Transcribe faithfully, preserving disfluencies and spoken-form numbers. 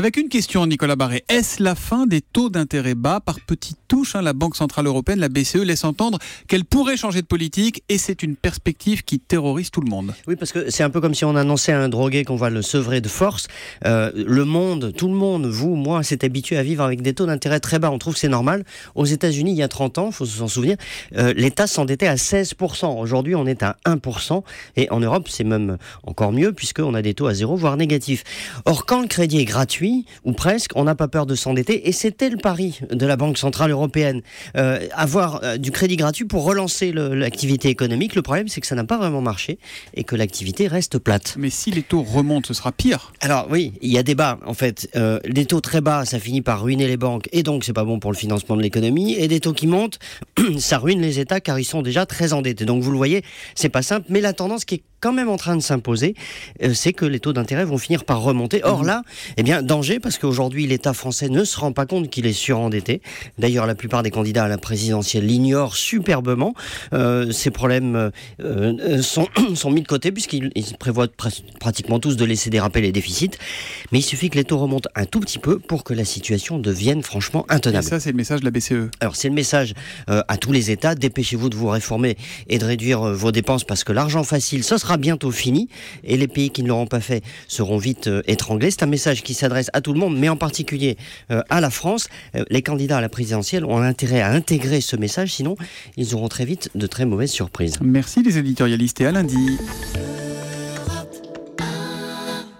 Avec une question, Nicolas Barré. Est-ce la fin des taux d'intérêt bas par petites touches, hein, la Banque Centrale Européenne, la B C E, laisse entendre qu'elle pourrait changer de politique et c'est une perspective qui terrorise tout le monde. Oui, parce que c'est un peu comme si on annonçait à un drogué qu'on va le sevrer de force. Euh, le monde, tout le monde, vous, moi, s'est habitué à vivre avec des taux d'intérêt très bas. On trouve que c'est normal. Aux États-Unis, il y a trente ans, il faut s'en souvenir, euh, l'État s'endettait à seize pour cent. Aujourd'hui, on est à un pour cent. Et en Europe, c'est même encore mieux puisqu'on a des taux à zéro, voire négatifs. Or, quand le crédit est gratuit, ou presque, on n'a pas peur de s'endetter. Et c'était le pari de la Banque Centrale Européenne. Euh, avoir euh, du crédit gratuit pour relancer le, l'activité économique. Le problème, c'est que ça n'a pas vraiment marché et que l'activité reste plate. Mais si les taux remontent, ce sera pire. Alors oui, il y a débat en fait. Euh, des taux très bas, ça finit par ruiner les banques et donc c'est pas bon pour le financement de l'économie. Et des taux qui montent, ça ruine les États car ils sont déjà très endettés. Donc vous le voyez, c'est pas simple. Mais la tendance qui est quand même en train de s'imposer, euh, c'est que les taux d'intérêt vont finir par remonter. Or là, eh bien, danger, parce qu'aujourd'hui, l'État français ne se rend pas compte qu'il est surendetté. D'ailleurs, la plupart des candidats à la présidentielle l'ignorent superbement. Euh, ces problèmes euh, sont, sont mis de côté, puisqu'ils ils prévoient pr- pratiquement tous de laisser déraper les déficits. Mais il suffit que les taux remontent un tout petit peu pour que la situation devienne franchement intenable. Et ça, c'est le message de la B C E. Alors, c'est le message euh, à tous les États. Dépêchez-vous de vous réformer et de réduire euh, vos dépenses, parce que l'argent facile, ce sera bientôt fini et les pays qui ne l'auront pas fait seront vite euh, étranglés. C'est un message qui s'adresse à tout le monde, mais en particulier euh, à la France. Euh, les candidats à la présidentielle ont intérêt à intégrer ce message, sinon ils auront très vite de très mauvaises surprises. Merci les éditorialistes et à lundi.